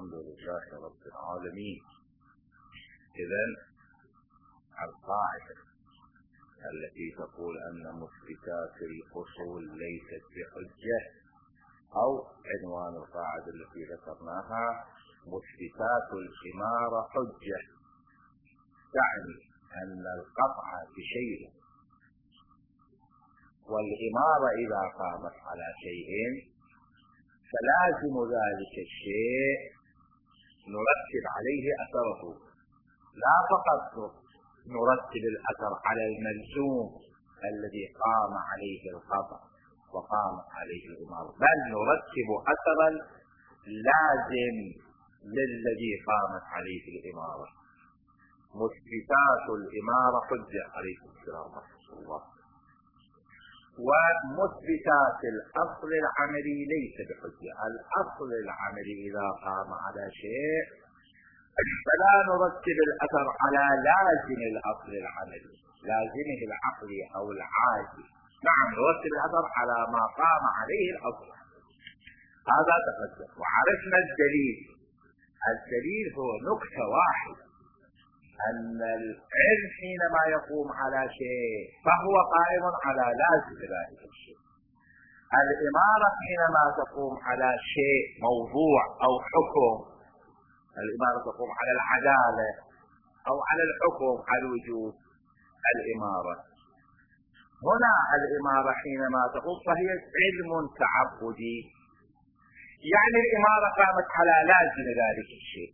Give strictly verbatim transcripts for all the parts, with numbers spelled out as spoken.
الحمد لله رب العالمين. إذن القاعدة التي تقول أن مثبتات الأصول ليست بحجة، أو عنوان القاعدة التي ذكرناها مثبتات الإمارة حجة، تعني أن القطع بشيء والإمارة إذا قامت على شيء فلازم ذلك الشيء نرتب عليه أثره، لا فقط نرتب الأثر على الملزوم الذي قام عليه القطع وقام عليه الإمارة، بل نرتب أثرا لازم للذي قامت عليه الإمارة. مثبتات الإمارة حجة عليكم السلام ورحمة الله. ومثبتات الأصل العملي ليس بحجة. الأصل العملي إذا قام على شيء فلا نرتب الأثر على لازم الأصل العملي، لازمه العقلي أو العادي، نعم نرتب الأثر على ما قام عليه الأصل. هذا تقدم. وعرفنا الدليل. الدليل هو نكتة واحد، أن العلم حينما يقوم على شيء فهو قائم على لازم ذلك الشيء. الإمارة حينما تقوم على شيء موضوع أو حكم، الإمارة تقوم على العدالة أو على الحكم على الوجوب. الإمارة هنا الإمارة حينما تقوم فهي علم تعبدي، يعني الإمارة قامت على لازم ذلك الشيء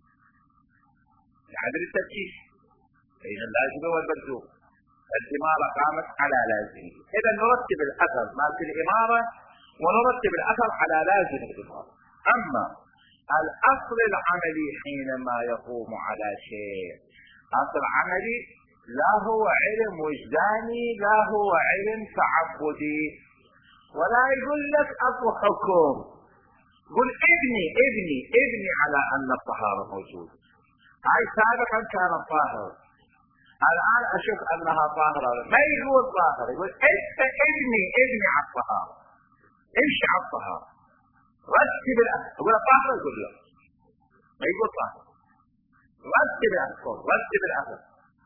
لعدم التركيز بين اللازم والملزوم. الإمارة قامت على لازمه، إذا نرتب الأثر ما في الإمارة ونرتب الأثر على لازم الإمارة. أما الأصل العملي حينما يقوم على شيء، أصل عملي لا هو علم وجداني لا هو علم تعبدي، ولا يقول لك أصل حكم، قل ابني ابني ابني على أن الطهارة موجودة. هاي سابقا كانت طاهرة، الآن أشوف أنها طاهرة، ما يقول طاهرة، يقول انت ابني ابني على الطهارة، امشي على الطهارة، رتب الأثر. يقول طاهرة، يقول لا، ما يقول طاهرة، رتب الأثر رتب الأثر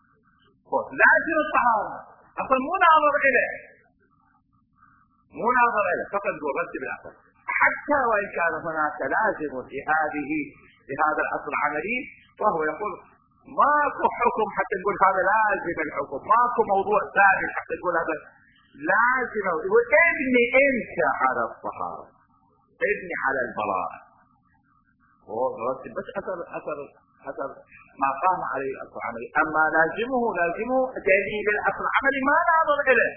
لازم الطهارة. أصلا مو ناظر إليه مو ناظر إليه فقط يقول رتب الأثر، حتى وإن كان هناك لازم في هذه في هذا الأصل العملي، فهو يقول ماكو حكم حتى نقول هذا لازم الحكم، ماكو موضوع ثاني حتى نقول هذا لازم. يقول ابني انت على الطهارة، ابني على البراءة، هو رتب بس اثر اثر اثر ما قام عليه الاصل العملي. اما لازمه لازمه دليل الاصل العملي ما نظر اليه،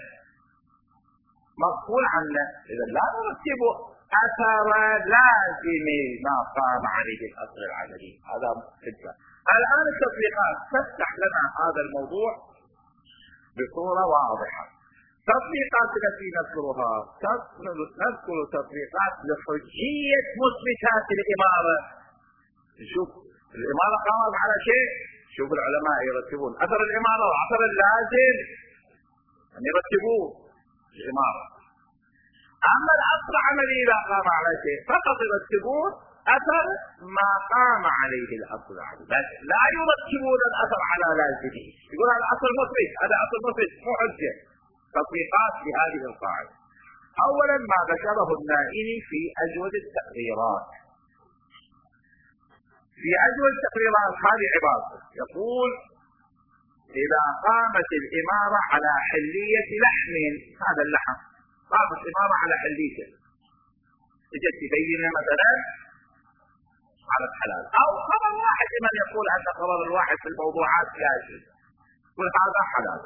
مقبول عنه. اذا لا نرتب اثر لازم ما قام عليه الاصل العملي. هذا حجه. الآن التطبيقات تفتح لنا هذا الموضوع بصورة واضحة. تطبيقات التي نذكرها نذكر تطبيقات لحجية مثبتات الإمارة. نشوف الإمارة قامت على شيء، شوف العلماء يرتبون أثر الإمارة وأثر اللازم أن يرتبوه الإمارة. أما الأصل العملي إذا قام على شيء فقط يرتبون أثر ما قام عليه الأصل العملي، بس لا يرتبون الأثر على لازمه. يقول هذا أصل مثبت، هذا أصل مثبت مو حجة. تطبيقات لهذه القاعدة. أولا ما ذكره النائي في أجود التقريرات. في أجود التقريرات هذه عبارة يقول إذا قامت الإمارة على حلية لحم، هذا اللحم قامت الإمارة على حليته، اجت تبين مثلا على الحلال، أو خبر واحد من يقول أن خبر الواحد في الموضوعات جائز، يقول هذا حلال.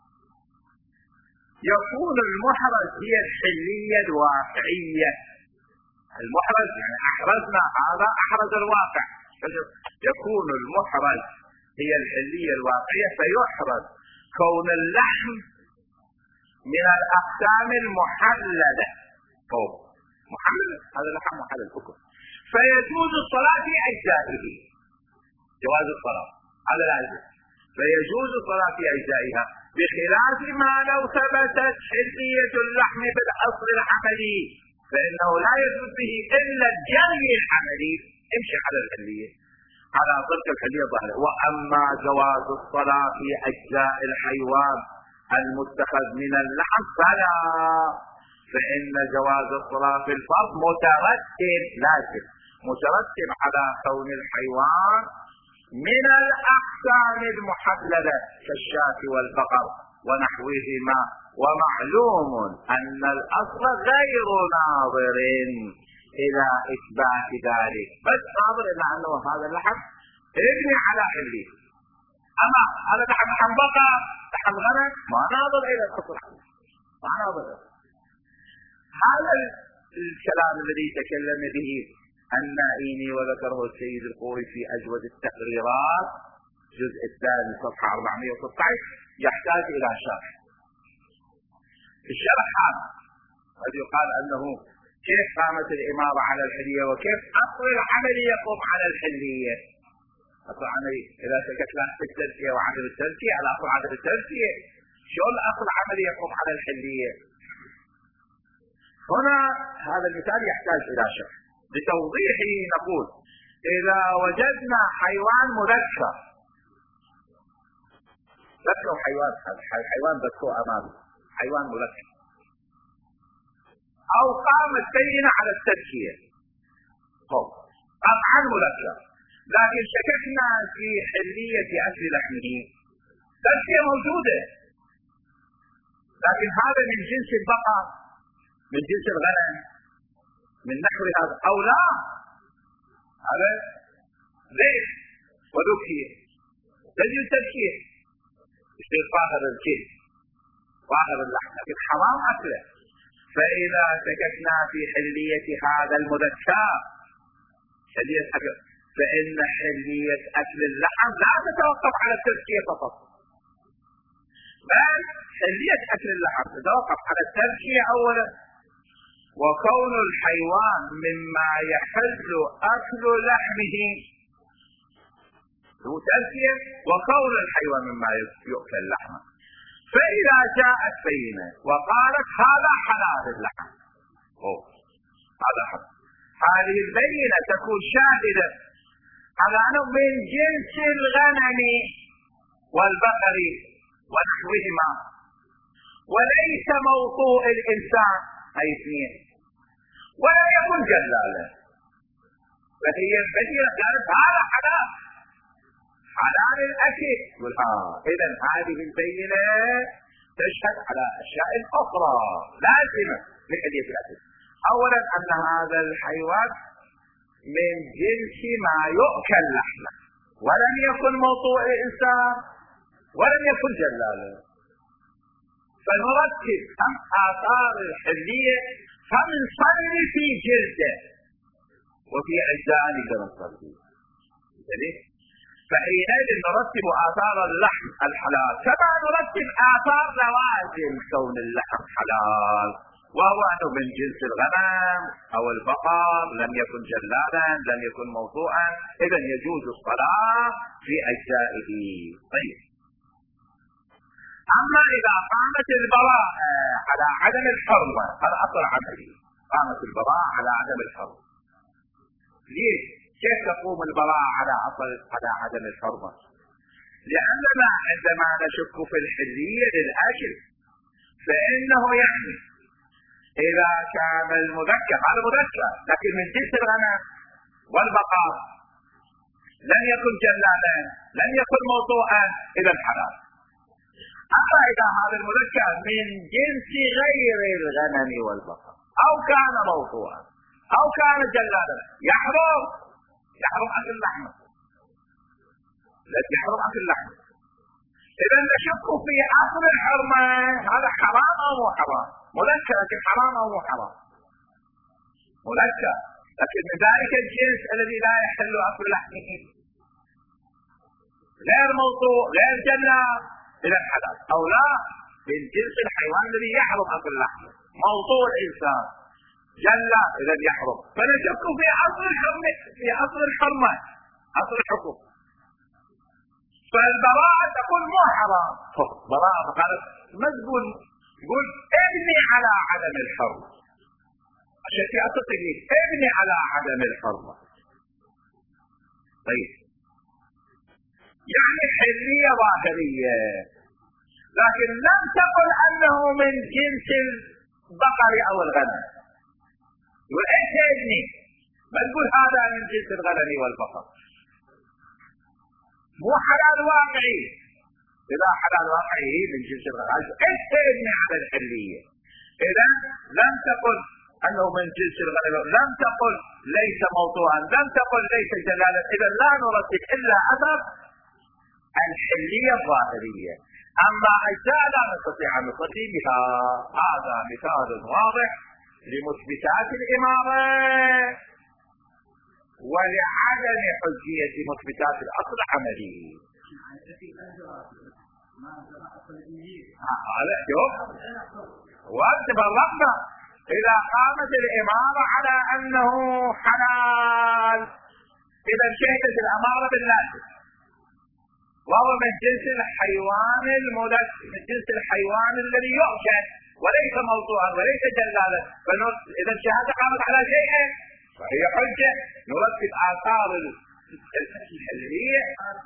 يكون المحرز هي الحلية الواقعية. المحرز يعني أحرزنا هذا، أحرز الواقع. يكون المحرز هي الحلية الواقعية، فيحرز كون اللحم من الأقسام المحللة. فوق محلل، هذا اللحم محلل حكم، فيجوز الصلاة في أجزائه. جواز الصلاة هذا لازم، فيجوز الصلاة في أجزائها، بخلاف ما لو ثبتت حلية اللحم بالأصل العملي، فإنه لا يجوز به إلا الجري العملي. امشي على الحلية، على ترك الحلية ظاهرة. وأما جواز الصلاة في أجزاء الحيوان المتخذ من اللحم فلا، فإن جواز الصلاة في الفرض مترتب، لازم مترتب على كون الحيوان من الأحكام المحللة كالشاة والبقر ونحوهما، ومعلوم أن الأصل غير ناظر إلى إثبات ذلك، بس ناظر إلى أنه هذا اللحم يبني على حليه. أما هذا لحم لحم بقر لحم غنم ما ناظر إلى الأصل، ما ناظر. هذا الكلام الذي تكلم به النائيني وذكره السيد القوي في أجود التقريرات الجزء الثاني صفحة أربعمائة وستة عشر يحتاج إلى شرح. الشرح هذا قد يقال أنه كيف قامت الإمارة على الحلية وكيف أصل العمل يقوم على الحلية. أصل العمل إذا سكت له في التزكية وعدم التزكية على أصل عدم التزكية، شلون أصل العمل يقوم على الحلية؟ هنا هذا المثال يحتاج إلى شرح. لتوضيحه نقول إذا وجدنا حيوان مذكر، ذكر حيوان، الحيوان ذكره أمامه حيوان مذكر، أو قامت بينة على التزكية قطعا مذكر، لكن شككنا في حلية أكل لحمه، تزكية موجودة لكن هذا من جنس البقر من جنس الغنم من نحو هذا أو لا، هذا ذيب وذكية تجد تزكية يصير طاهر الكيل طاهر اللحم، لكن حرام أكله. فإذا شككنا في حلية هذا المذكر حلية أكل، فإن حلية أكل اللحم لا تتوقف على التزكية فقط، بل حلية أكل اللحم تتوقف على التزكية أولا، وكون الحيوان مما يحل أكل لحمه له تزكية، وكون الحيوان مما يؤكل لحمه. فإذا جاءت بينة وقالت هذا حلال اللحم، أوه هذا حلال، هذه البينة تكون شاهدة على أنه من جنس الغنم والبقر ونحوهما، وليس موطوء الإنسان أي اثنين، ولا يكون جلالا، فهي البينة قالت هذا حلال حلال الأكل. إذا هذه البينة تشهد على أشياء أخرى لازمة لحلية الأكل. أولا أن هذا الحيوان من جنس ما يؤكل لحمه، ولم يكن موطوء الإنسان ولم يكن جلالا، فنرتب هم آثار الحلية هم نصلي في جلده وفي أجزاء نصلي، فحينئذ نرتب آثار اللحم الحلال كما نرتب آثار لوازم كون اللحم حلال، وهو أنه من جنس الغنم أو البقر، لم يكن جلالا لم يكن موضوعا، إذا يجوز الصلاة في أجزائه. طيب، أما إذا قامت البراءة على عدم الحرمة، هذا أصل عملي، قامت البراءة على عدم الحرمة. ليش؟ كيف تقوم البراءة على أصل على عدم الحرمة؟ لأننا عندما نشك في الحلية للأكل فإنه يعني إذا كان المذكر هذا مذكر لكن من جنس الغنم والبقر لم يكن جلالا لم يكن موضوعا إذا حلال. أما إذا هذا المذكر من جنس غير الغنم والبقر أو كان موضوعا أو كان جلالا يحرم يحرم أكل اللحمة، لا يحرم أكل اللحمة. إذا نشك في أصل الحرمة، هذا حرام أو مو حرام؟ مذكر لكن حرام أو مو حرام؟ مذكر لكن من ذلك الجنس الذي لا يحل أكل لحمه، غير موضوع غير جلال إذا حلال، أو لا من جنس الحيوان الذي يحرم أكل لحمه، موضوع الإنسان جلال إذا يحرم. فنشك في أصل الحرمة في أصل الحرمة أصل الحكم، فالبراءة تقول مو حرام، براءة فقالت مزبول، يقول ابني على عدم الحرمة، عشان في أصل تقليد ابني على عدم الحرمة. طيب يعني حلية ظاهرية، لكن لم تقل انه من جنس البقر او الغنم. يقول ايش ابني؟ ما تقول هذا من جنس الغنم والبقر، مو حلال واقعي. اذا حلال واقعي من جنس الغنم ايش ابني على الحلية؟ اذا لم تقل انه من جنس الغنم، لم تقل ليس موضوعا، لم تقل ليس جلالا، اذا لا نرتب الا اثر الحلية الظاهرية. اما اجزاء لا نستطيع ان نصدي بها. هذا مثال واضح لمثبتات الامارة ولعدم حجية مثبتات الاصل العملي. هذا شوف وانت فرقنا. اذا قامت الامارة على انه حلال، اذا شهدت الامارة باللازم، وهو من جنس الحيوان المدس، من جنس الحيوان الذي يؤكل وليس موضوعا وليس جلالا. اذا الشهادة قامت على شيء فهي حجة. نرتب آثار الحلية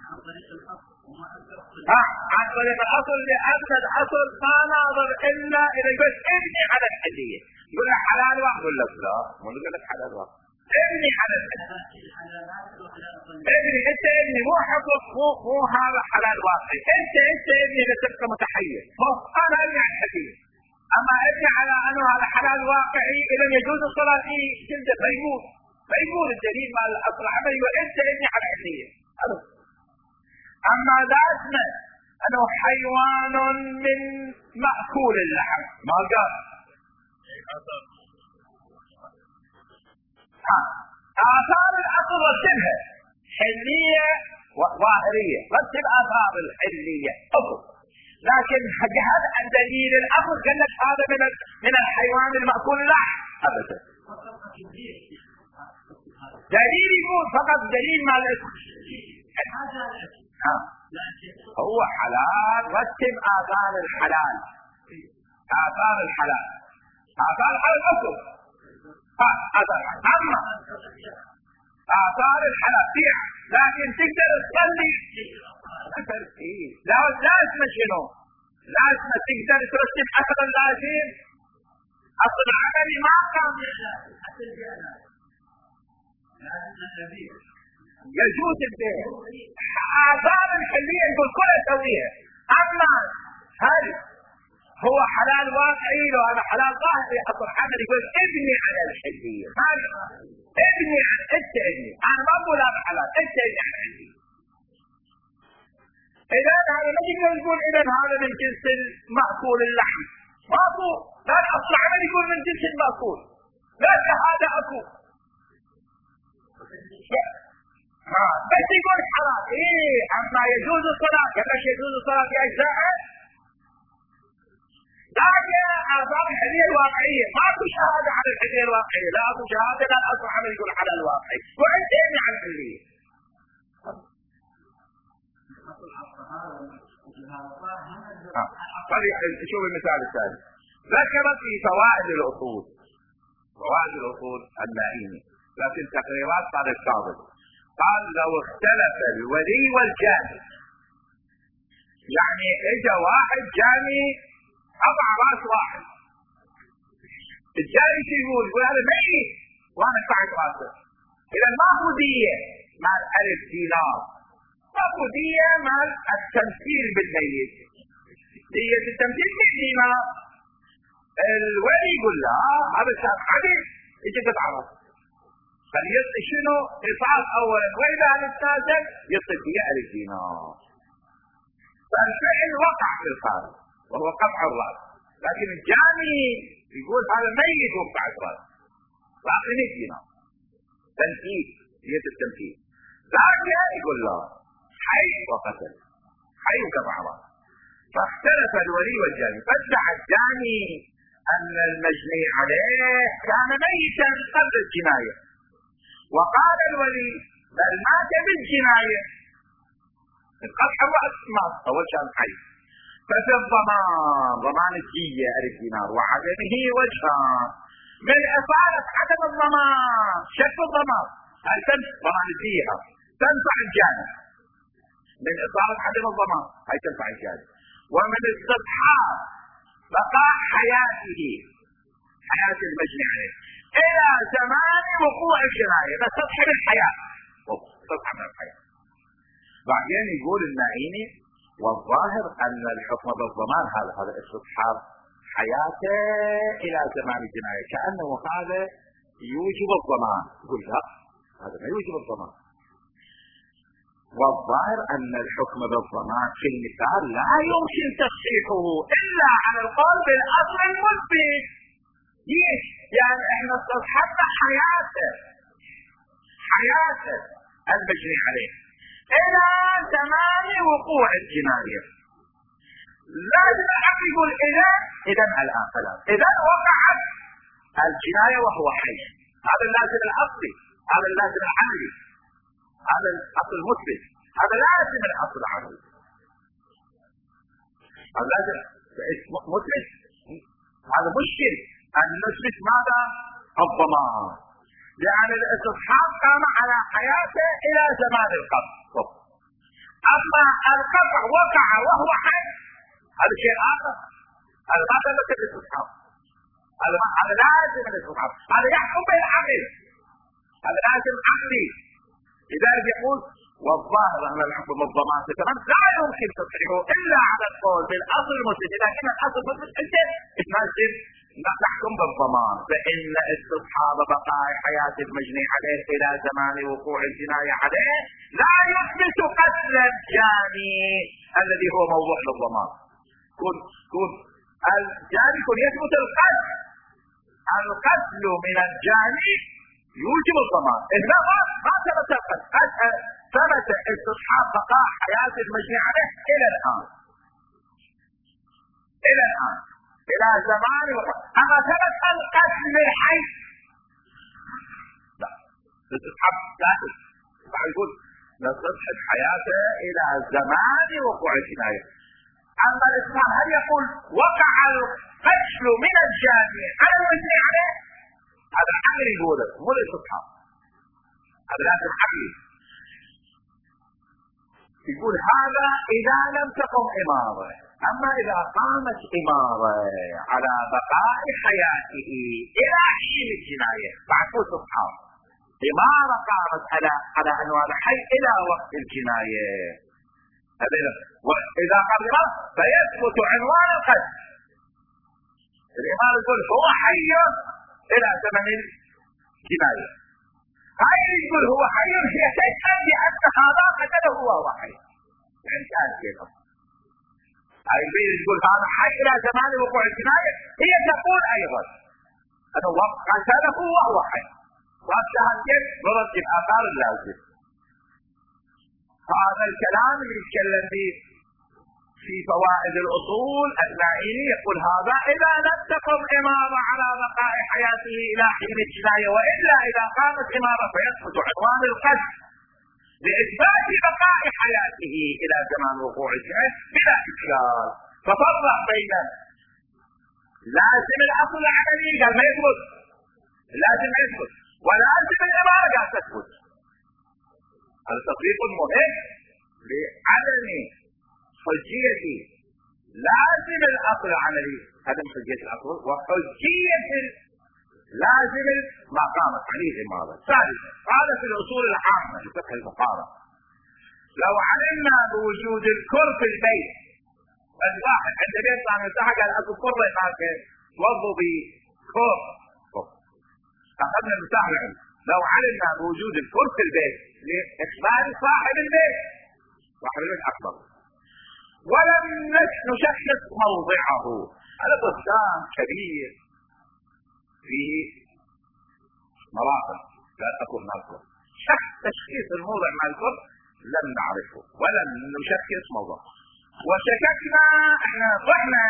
عن طريق الاصل، لان الاصل ما ناظر الا اذا قلت ابني على الحلية. يقول لك حلال واحد، يقول لك لا، مو يقول لك حلال واحد، ابني على الحلال. ابني انت ابني، مو حقوق، مو مو هذا حلال واقعي. انت انت ابني لتبقى متحيز، مو انا ابني على الحلية. اما ابني على انه هذا حلال واقعي، اذا يجوز الصلاة فيه جلده فيموت فيموت الدليل مع الاصل العملي، وانت ابني على الحلية. اما ذا اسمه انه حيوان من مأكول اللحم، ما قال آثار الأصل رتبها حلية وظاهرية، رتب آثار الحلية أصل. لكن هل عن دليل الأصل قال لك هذا من من الحيوان المأكول اللحم؟ أبدا. دليل يقول فقط دليل مع الاسم. هو حلال، رتب آثار الحلال، آثار الحلال، آثار الحلال أصل. آثار أما آثار الحلال فيها، لكن تقدر تصلي لا لا اسمه شنو؟ لا اسمه تقدر ترتب أثر اللازم. أصل العملي ما كان يجوز البيع. آثار الحلية يقول كلها سويها. أما هل هو حلال واقعي؟ لو هذا حلال ظاهري أصل عملي يقول ابني على الحلية. ابني عن انت ابني، انا ما اقول هذا حلال، انت ابني عن عندي. اذا هذا ما تقدر تقول اذا هذا من جنس المأكول اللحم، ماكو. لا الاصل العمل يقول من جنس المأكول، لا هذا اكو. ها بس يقول حرام. ايه اما يجوز الصلاة، كيف يجوز الصلاة في اجزائها؟ لكن آثار الحلية الواقعية ماكو شهادة على الحلية الواقعية، لا اكو شهادة، لا الاصل عمل يقول حلال واقعي، وانت ابني عن الحلية. طيب شوف المثال الثاني. ذكرت في فوائد الاصول، فوائد الاصول اللائمة، لكن تقريرات قال الفاضل قال لو اختلف الولي والجاني، يعني اجى واحد جاني قطع راس واحد، الجاني شو يقول؟ يقول هذا ميت وانا قطعت راسه. اذا ما هو دية مال الف دينار، ما هو دية مال التمثيل بالميت. دية التمثيل مئة دينار. الولي يقول لا هذا كان عدل، يجي قطع راسه. فليعطي شنو؟ قصاص اولا، واذا نتنازل يعطي دية الف دينار. فالفعل وقع في الخارج وهو قطع الراس، لكن الجاني يقول هذا ميت وقطعت راسه، فاعطي مئة دينار تمثيل، دية التمثيل. لكن يقول لا حي وقتل، حي وقطع راسه. فاختلف الولي والجاني، فادعى الجاني ان المجني عليه كان ميتا قبل الجناية، وقال الولي بل مات بالجناية، القطع الراس مات اول كان حي. ففي الضمان، ضمان الدية ألف دينار، وعدمه وجهان. من إصالة عدم الضمان شك الضمان، هل تم ضمان الدية تنفع الجانب من إصابة عدم الضمان، هاي تنفع الجانب. ومن استصحاب بقاء حياته، حياة المجني عليه، إلى زمان وقوع الجناية، تستصحب الحياة، تستصحب الحياة. بعدين يقول النعيمي والظاهر أن الحكم بالضمان هذا هذا استصحاب حياته إلى زمان الجناية، كأنه هذا يوجب الضمان. يقول لا، هذا ما يوجب الضمان. والظاهر أن الحكم بالضمان في المثال لا يمكن تصحيحه إلا على القول بالأصل المثبت. ليش؟ يعني احنا استصحبنا حياته، حياته المجني عليه إلى زمان وقوع الجناية. لازم العقل يقول إذا إذا الآن خلاص إذا وقعت الجناية وهو حي، هذا اللازم الأصلي، هذا اللازم العملي، هذا الأصل المثبت، هذا لازم الأصل العملي، هذا لازم مثبت. هذا مشكل أن نثبت ماذا؟ الضمان، لأن الاستصحاب قام على حياته إلى زمان القبض. أما القطع وقع وهو حي هذا شيء آخر، هذا ما ثبت الاستصحاب، هذا هذا لازم الاستصحاب، هذا يحكم بالعقل، هذا لازم عقلي. لذلك يقول والظاهر أن الحكم بالضمان تمام لا يمكن تصحيحه إلا على القول بالأصل المثبت، لكن الأصل المثبت أنت تناسب نحكم بالضمان، فإن استصحاب بقاء حياة المجني عليه إلى زمان وقوع الجناية عليه لا يثبت قتل الجاني الذي هو موضوع للضمان. كن كن الجاني كن يثبت القتل، القتل من الجاني يوجب الضمان. إذا ما ما ثبت القتل، ثبت استصحاب بقاء حياة المجني عليه إلى الآن، إلى الآن إلى زمان وقت. أما ثبت القتل الحي لا، استصحاب ثابت. يقول نستصحب حياته إلى زمان وقوع الجناية. أما الإسلام هل يقول وقع القتل من الجاني على المجني عليه؟ هذا العقل يقوله، مو الاستصحاب، هذا لازم عقلي. يقول هذا إذا لم تقم إمارة. أما إذا قامت إمارة على بقاء حياته إلى حين الجناية بعد استصحاب، إمارة قامت على على عنوان حي إلى وقت الجناية، وإذا قام الإمارة فيثبت عنوان القتل. الإمارة يقول هو حي إلى زمن الجناية، هاي يقول هو حي هي تشهد بأن هذا قتله وهو حي، يعني كان كذا. هاي البيت يقول هذا حي إلى زمان وقوع الجناية، هي تقول أيضا أنه قتله وهو حي، والشهادتين برد الآثار اللازم. هذا الكلام اللي يتكلم به في فوائد الأصول النائمي يقول هذا إذا لم تقم إمارة على بقاء حياته إلى حين الجناية، وإلا إذا قامت إمارة فيثبت عنوان القتل لإثبات بقاء حياته إلى زمان وقوع الجناية بلا إشكال. ففرق بين لازم الأصل العملي قال ما يثبت، لازم يثبت، ولازم الإمارة قال تثبت. هذا تطبيق مهم لعدم حجية لازم الأصل العملي، عدم حجية الأصل وحجية لازم ما قامت عليه الإمارة. ثالثا قال في الأصول العامة لفقه المقارنة لو علمنا بوجود الكر في البيت، الواحد عند بيت صار مساحة قال أكو كر هناك توضوا بكر، أخذنا المساحة. لو علمنا بوجود الكر في البيت لإخبار صاحب البيت، صاحب البيت أكبر، ولم نشخص موضعه، هذا بستان كبير في مراحل لا تكون ناقص، شخص تشخيص الموضع مع الكر لم نعرفه ولم نشخص موضعه، وشككنا احنا ضحنا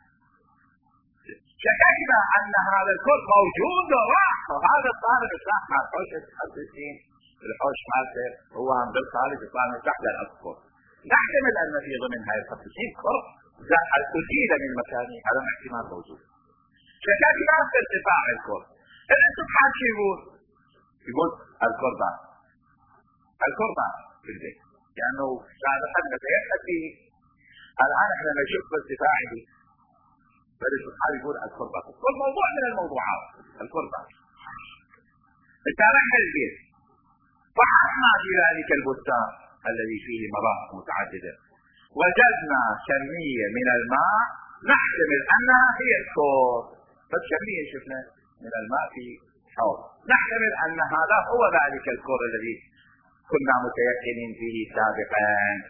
شككنا ان هذا الكر موجود وراح، وهذا صار الاسلام مع الحوش الحسين الحوش مالته هو عم بالخارج صار من تحت الأذكر. نحتمل ان في ضمن هاي الخمسين كر أزيل من مكانه، هذا احتمال موجود. شككنا في ارتفاع الكر. الاستصحاب شو يقول؟ يقول الكر بعد الكربة في البيت، لأنه سابقا نتيقن به. الآن احنا نشوف ارتفاعه، بل السبحان يقول الكربة، كل موضوع من الموضوعات الكربة. تابعنا البيت فحصنا في ذلك البستان الذي فيه مراحل متعددة، وجدنا كمية من الماء نحتمل أنها هي الكور، بس كمية شفنا من الماء في حوض، نحتمل أن هذا هو ذلك الكور الذي كنا متيقنين به سابقا.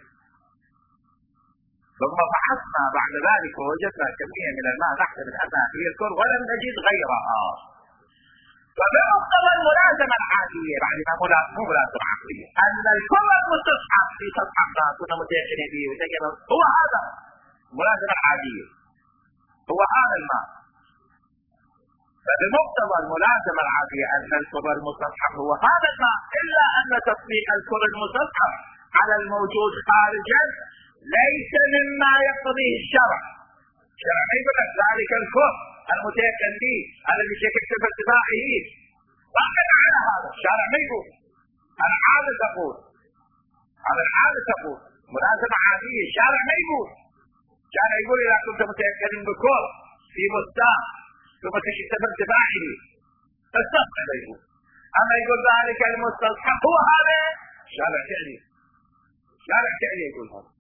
ثم فحصنا بعد ذلك ووجدنا كمية من الماء نحتمل أنها هي الكور ولم نجد غيرها. فبمقتضى الملازمة العادية، بعد ما مو ملازمة عقلية، أن الكور المستصحب في سطح ما كنا متيقنين به هو هذا الملازمة العادية، هو هذا الماء. فبمقتضى الملازمة العادية أن الكور المستصحب هو هذا الماء، إلا أن تطبيق الكور المستصحب على الموجود خارجا ليس مما يقتضيه الشرع. الشرع ما يقول لك ذلك الكور المتيقن به الذي شكلت بارتفاعه فقط على هذا. الشرع ما يقول، العادة تقول، على العادة تقول ملازمة عادية. الشرع ما يقول، الشرع يقول إذا كنت متيقن بكور في بستان ثم شكلت بارتفاعه فالسطح ما يقول. أما يقول ذلك المستصحب هو هذا، الشرع فعلي، الشرع فعلي يقول هذا.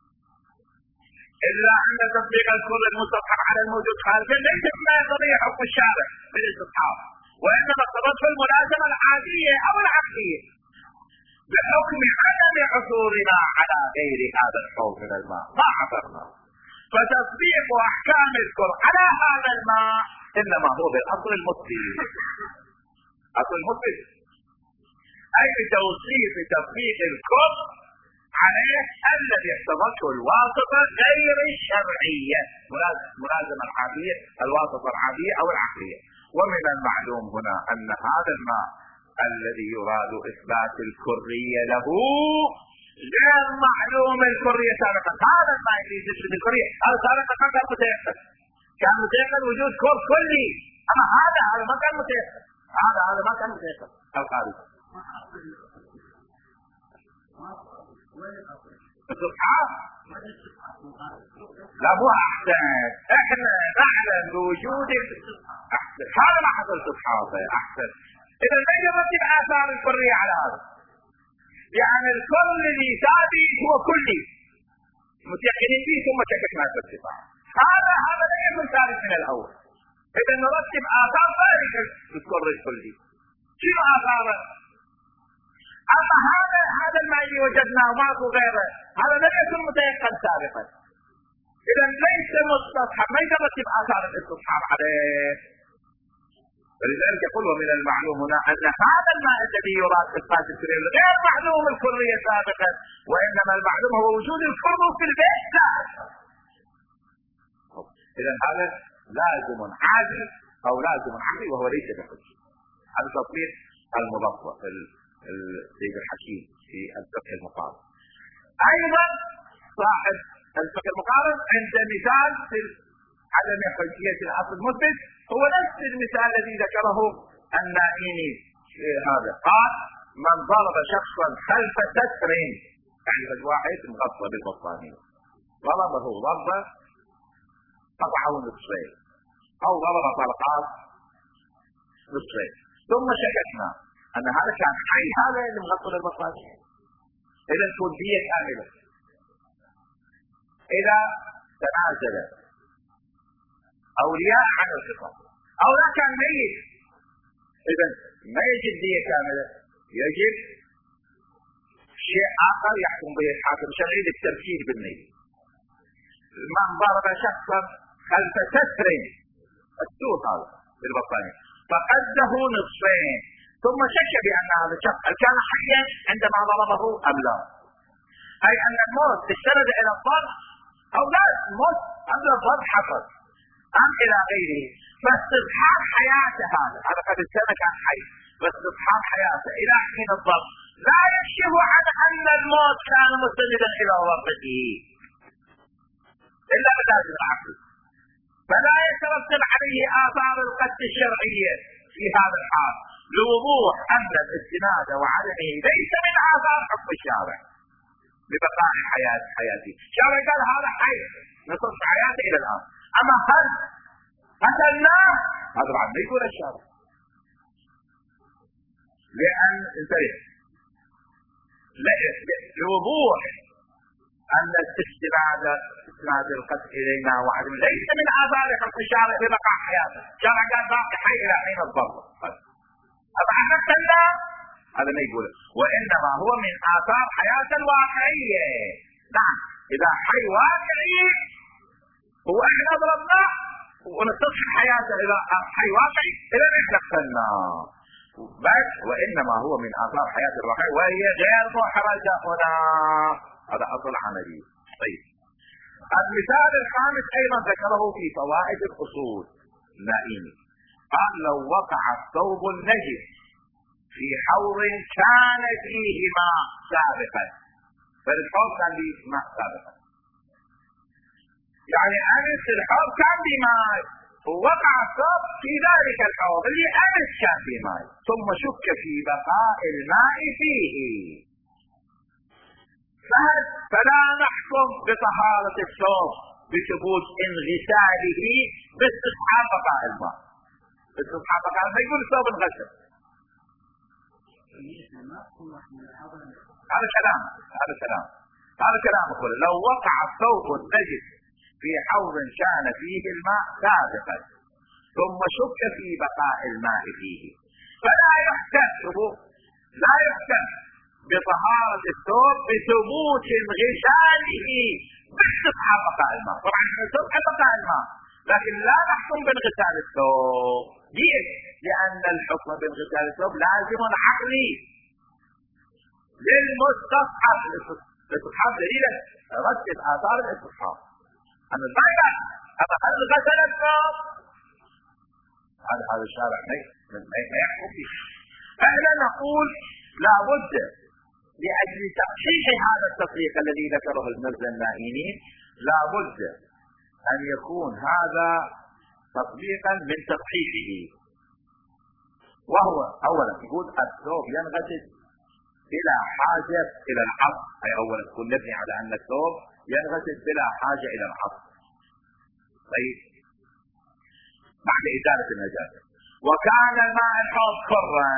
إلا أن تطبيق الكور المستصحب على الموجود خارجا ليس مما يقتضيه حكم الشارع بالاستصحاب، وإنما اقتضته الملازمة العادية أو العقلية بحكم عدم عثورنا على غير هذا الحوض من الماء ما عبرنا. فتطبيق أحكام الكور على هذا الماء إنما هو بالأصل المثبت، أصل المثبت، أي بتوصيف تطبيق الكور عليه الذي احتضته الواسطة غير الشرعية، ملازمة العادية، الواسطة العادية أو العقلية. ومن المعلوم هنا أن هذا الماء الذي يراد إثبات الكرية له غير معلوم الكرية سابقا. هذا الماء اللي يثبت الكرية هذا سابقا ما كان متيقن، كان متيقن وجود كور كلي، أما هذا هذا ما كان متيقن، هذا هذا ما كان متيقن الخارج. السبحان لا مو أحسن، احنا نعلم بوجود أحسن، هذا ما حصل سبحان أحسن. إذا ما يرتب آثار الكرية على هذا، يعني الكل الذي ثابت هو كلي متيقنين به ثم شككنا في الارتفاع، هذا هذا لا يكون ثابت من الأول. إذا نرتب آثار ذلك الكر الكلي، شنو آثاره؟ أما هذا هذا الماء اللي وجدناه ماكو غيره، هذا لم يكن متيقن سابقا، إذا ليس مستصحب، ما يترتب آثار الاستصحاب عليه. فلذلك يقول ومن المعلوم هنا أن هذا الماء الذي يراد إثبات الكرية غير معلوم الكرية سابقا، وإنما المعلوم هو وجود الكر في البيت سابقا. إذا هذا لازم عادي أو لازم عقلي وهو ليس بحجة. هذا تطبيق المضبط السيد الحكيم في الفقه المقارن. أيضا صاحب الفقه المقارن عند مثال في عدم حجية الأصل المثبت هو نفس المثال الذي ذكره النائمي. هذا قال من ضرب شخصا خلف ستر، يعني الواحد مغطى بالبطانية، ضربه ضربة قطعه نصفين أو ضرب طلقات نصفين، ثم شككنا أن هذا كان حي، هذا اللي مغطى بالبطانية، إذا تكون دية كاملة. إذا تنازل أولياء عن الخطاب أو لا كان ميت، إذا ما يجب دية كاملة، يجب شيء آخر يحكم به الحاكم الشرعي للتمثيل بالميت. من ضرب شخصا خلف ستر، السور هذا بالبطانية، فقده نصفين، ثم شك بأن هذا الشخص كان حيا عندما ضربه أم لا، أي أن الموت استند إلى الضرب أو لا، الموت قبل الضرب حصل أم إلى غيره. فاستصحاب حياته هذا هذا قد استند كان حي، فاستصحاب حياته إلى حين الضرب لا يكشف عن أن الموت كان مستندا إلى ضربته إلا بلازم العقل، فلا يترتب عليه آثار القتل الشرعية في هذا الحال، لوضوح أن الاستناد وعدمه ليس من آثار الشارع ببقاء حياة حياتي. الشارع قال هذا حي نصف حياته الى الان، اما هل قتلناه هذا طبعا ما يقول الشارع، لان انتبه لوضوح ان الاستناد استناد القتل الينا وعدم ليس من اثار خلق الشارع ببقاء حياته. الشارع قال باقي حي الى حين الضرب، اما احنا قتلناه هذا ما يقول، وانما هو من اثار حياة الواقعية. نعم اذا حي واقعي هو احنا ضربناه ونستصحب حياته، اذا حي واقعي اذا احنا قتلناه بس، وانما هو من اثار حياة الواقعية وهي غير محرجة هنا. هذا اصل عملي. طيب المثال الخامس ايضا ذكره في فوائد الاصول النائمي، قال لو وقع الثوب النجس في حوض كان فيه ماء سابقا، فالحوض كان فيه ماء سابقا، يعني امس الحوض كان فيه ماء ووقع الثوب في ذلك الحوض اللي امس كان فيه ماء، ثم شك في بقاء الماء فيه، فلا نحكم بطهارة الثوب بثبوت انغساله باستصحاب بقاء الماء. استصحاب بقاء الماء يقول الثوب انغسل، هذا كلام هذا كلام هذا كلام يقول لو وقع الثوب النجس في حوض كان فيه الماء سابقا ثم شك في بقاء الماء فيه، فلا يحتج لا يحتج بطهارة الثوب بثبوت انغساله باستصحاب بقاء الماء. طبعا استصحاب بقاء الماء، لكن لا نحكم بانغسال الثوب. ليش؟ لأن الحكم بانغسال الثوب لازم عقلي للمستصحب. الاستصحاب دليلا رتب آثار الاستصحاب أن البيع أما هل غسل الثوب هذا هذا الشارع ما يحكم فيه. فإحنا نقول لابد لأجل تصحيح هذا التطبيق الذي ذكره المرزا النائمي لابد أن يكون هذا تطبيقا من تصحيحه، وهو اولا يقول الثوب ينغسل بلا حاجة الى العصر، اي اولا تكون نبني على ان الثوب ينغسل بلا حاجة الى العصر. طيب بعد ازالة النجاسة وكان الماء الحوض كرا،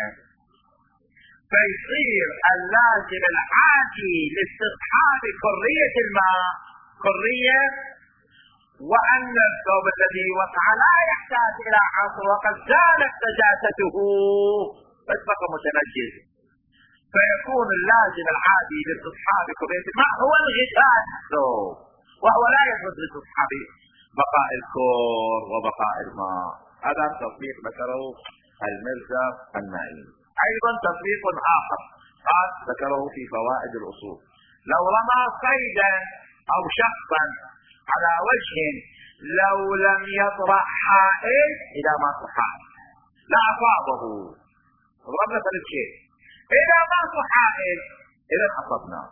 فيصير اللازم العادي لاستصحاب كرية الماء كرية، وأن الثوب الذي وقع لا يحتاج إلى عصر وقد زالت نجاسته بس بقى متنجس، فيكون اللازم العادي لاستصحاب كرية الماء هو الغسال الثوب، وهو لا يجوز لاستصحاب بقاء الكور وبقاء الماء. هذا التطبيق ذكره المرزا النائمي. أيضا تطبيق آخر قال ذكره في فوائد الأصول، لو رمى صيدا أو شخصا على وجه لو لم يطرح حائل إذا ما صحائل لا أصابه، ضربنا ثلاث شيء، إذا ما صحائل إذا أصبناه.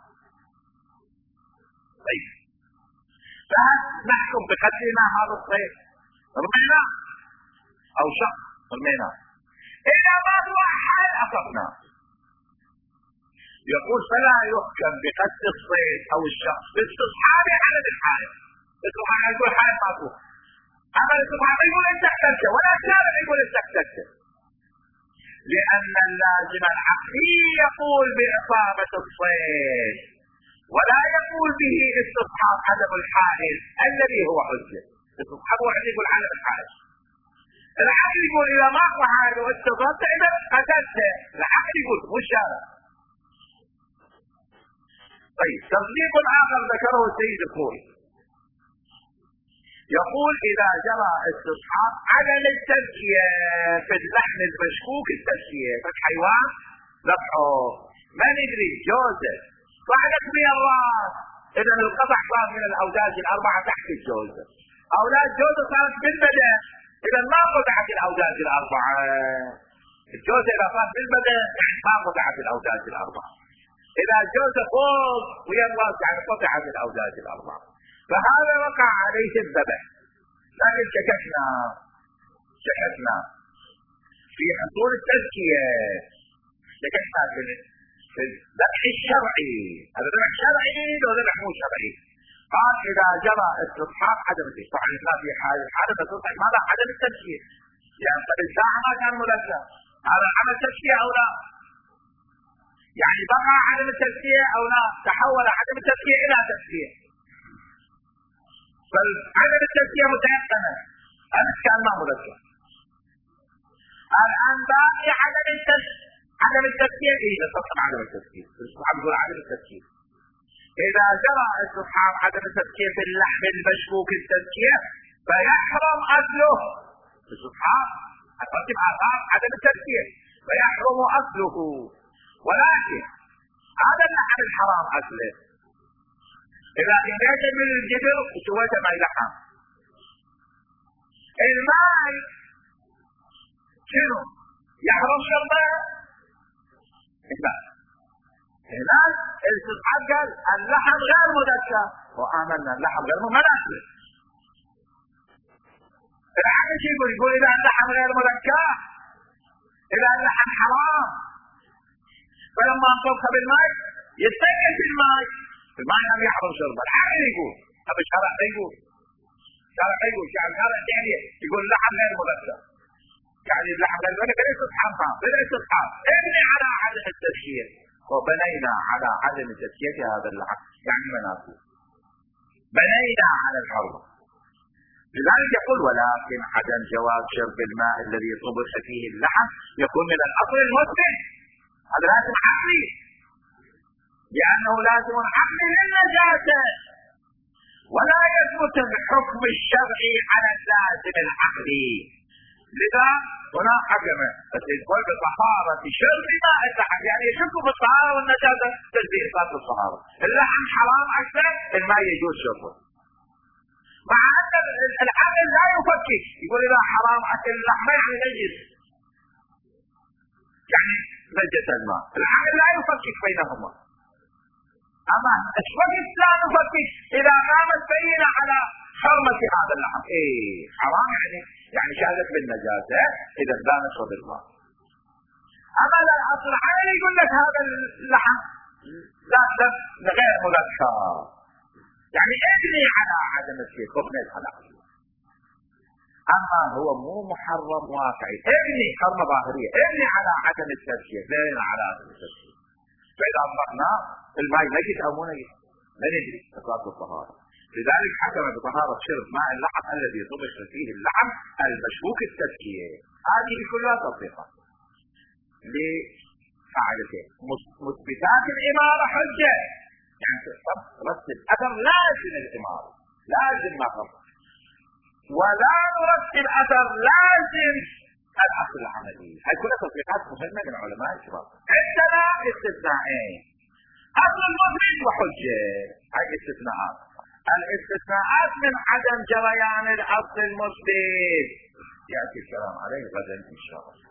طيب فهل نحكم بقدرنا هذا الصيد رمينا أو شخص رمينا إذا ما صحائل أصبناه؟ يقول فلا يحكم بقتل الصيد أو الشخص باستصحاب عدد الحائل. الصحابة يقول حائل معطوف، أما الصحابة يقول أنت احتجت ولا الشارع يقول أنت احتجت، لأن اللازم العقلي يقول بإصابة الصيد ولا يقول به استصحاب عدم الحائل الذي هو حجة. الصحابة واحد يقول عدم الحائل، العقل يقول إذا ما صحائل واستضرت إذا قتلت، العقل يقول مو الشارع. طيب تطبيق آخر ذكره السيد الخوي يقول إذا جرى استصحاب عدم التزكية في اللحم المشكوك التزكية في الحيوان ذبحه ما ندري جوزه صعدت من الراس، إذا القطع صار من الأوداج الأربعة تحت الجوزة، أولاد جوزة صارت بالبدن إذا ما قطعت الأوداج الأربعة، الجوزة إذا صارت بالبدن ما قطعت الأوداج الأربعة، إذا الجوزة فوق ويا الراس يعني قطعت الأوداج الأربعة، فهذا وقع عليه الذبح. لكن شككنا شككنا في حصول التزكية، شككنا في الذبح الشرعي، هذا ذبح شرعي لو ذبح مو شرعي. قال اذا جرى استصحاب عدم التشكيل. طبعا الاسلام في حال الحاله تصح ماذا؟ عدم التشكيل، لان قبل ساعه ما كان مذكر، هذا عمل تزكيه او لا؟ يعني بقى عدم التزكيه او لا؟ تحول عدم التزكيه الى تزكيه. فعدم التزكيه متيقنه، امس كان ما مذكر، الان باقي عدم التزكيه. عدم التزكيه اذا تصح عدم التزكيه، الاستصحاب يقول عدم التزكيه. اذا جرى استصحاب عدم التزكيه في اللحم المشكوك التزكيه فيحرم اكله. الاستصحاب ترتب اثار عدم التزكيه فيحرم اكله، ولكن هذا اللحم الحرام اكله اذا انتهيت من الجبر وسويت ماء لحم، الماء شنو؟ يحرم شربه؟ لا، هنا الاستصحاب قال اللحم غير مذكر وآمنا اللحم غير مذكر. العكس يقول يقول اذا اللحم غير مذكر، اذا اللحم حرام فلما انطبخ بالماء يستنقص الماء، الماء لم يحرم شربه. العقل يقول، ابو الشرع يقول، الشرع يقول شعب الشرع يعني يقول اللحم غير مذكر، يعني اللحم غير مذكر ليس استصحاب، ليس استصحاب ابني على عدم التزكيه، وبنينا على عدم تزكيه هذا اللحم، يعني مناسب بنينا على الحرمه. لذلك يقول ولكن عدم جواز شرب الماء الذي طبخ فيه اللحم يكون من الاصل المثبت، هذا لازم عقلي، لانه لازم عقلي للنجاسه، ولا يثبت الحكم الشرعي على اللازم العقلي. لذا هنا حكم يقول بطهارة شرب ماء اللحم، يعني يشك بالطهارة والنجاسة تجزي إثبات الطهارة. اللحم حرام أكثر، الماء يجوز شربه، مع أن العقل لا يفكك، يقول إذا حرام أكل اللحم يعني نجس، يعني نجس الماء، العقل لا يفكك بينهما. أما الشوكت لا نفكك إذا قامت بينة على حرمة هذا اللحم، إيه حرام يعني يعني شهدت بالنجاسة، إذا لا نشرب الماء. أما الأصل العقل يقول لك هذا اللحم لا لا غير مذكر، يعني ابني على عدم الشيء وابني على عدم. أما هو مو محرم واقعي، ابني حرمة ظاهرية، ابني على عدم التزكية، ابني على عدم التزكية. فإذا أطلقنا الماء نجس أو مو نجس لا ندري إطلاق الطهارة. لذلك حكم بطهارة شرب ماء اللحم الذي طبخ فيه اللحم المشكوك التزكية. هذه كلها تطبيقات لقاعدتين مثبتات الإمارة حجة، يعني ترتب أثر لازم الإمارة، لازم ما فرق، ولا نرتب أثر لازم الأصل العملي. هاي كلها تطبيقات مهمة من علماء الشباب. عندنا استثناءين، أصل المثبت وحجة، هاي استثناءات. الاستثناءات من عدم جريان الأصل المثبت يأتي الكلام عليه غدا إن شاء الله.